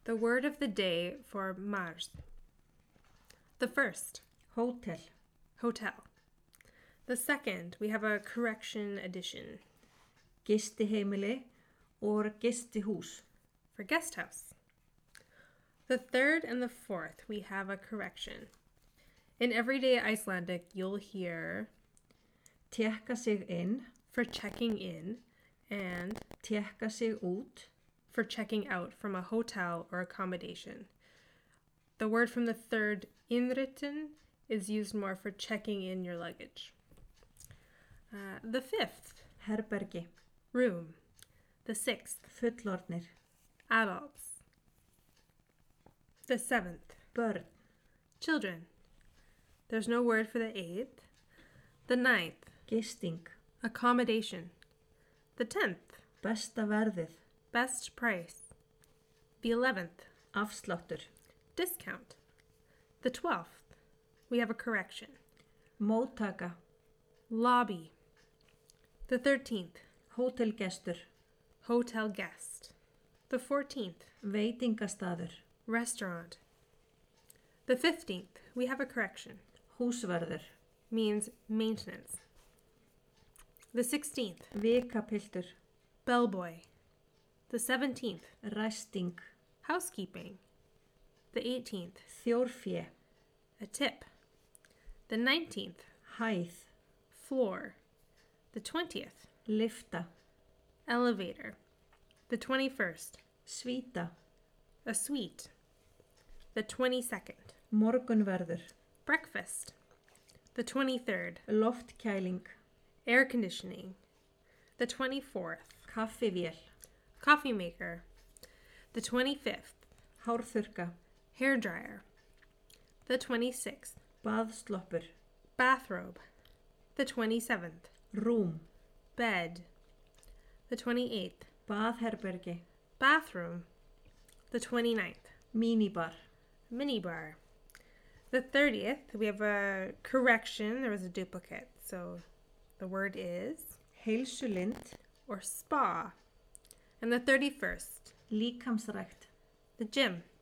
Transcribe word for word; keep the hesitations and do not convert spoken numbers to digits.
The word of the day for mars. The first, Hótel. hotel. The second, we have a correction addition Gistiheimili or gistihús. for guest house. The third and the fourth, we have a correction. In everyday Icelandic, you'll hear Tékka sig inn, for checking in and tékka sig út. for checking out from a hotel or accommodation. The word from the third, innritten, is used more for checking in your luggage. Uh, the fifth, Herbergi. room. The sixth, Fullorðnir. adults. The seventh, Börn. children. There's no word for the eighth. The ninth, Gisting. accommodation. The tenth, Besta verðið. best price. The eleventh, Afsláttur. discount. The twelfth, we have a correction. Móttaka. Lobby. The thirteenth, Hótelgestur. hotel guest. The fourteenth, Veitingastaður. restaurant. The fifteenth, we have a correction. Húsverður. Means maintenance. The sixteenth, Vikapiltur. bellboy. The seventeenth, Ræsting. housekeeping. The eighteenth, Þjórfé. a tip. The nineteenth, Hæð. floor. The twentieth, Lyfta. elevator. The twenty-first, Svíta. a suite. The twenty-second, Morgunverður. breakfast. The twenty-third, Loftkæling. air conditioning. The twenty-fourth, Kaffivél. coffee maker. The twenty-fifth, Hárþurrka. hair dryer. The twenty-sixth, Baðsloppur. bathrobe. The twenty-seventh, Rúm. bed. The twenty-eighth, Baðherbergi. bathroom. The twenty-ninth, Mínibar. minibar. The thirtieth, we have a correction. There was a duplicate. So the word is, Heilsulind. or spa. And the thirty-first, Líkamsrækt. the gym.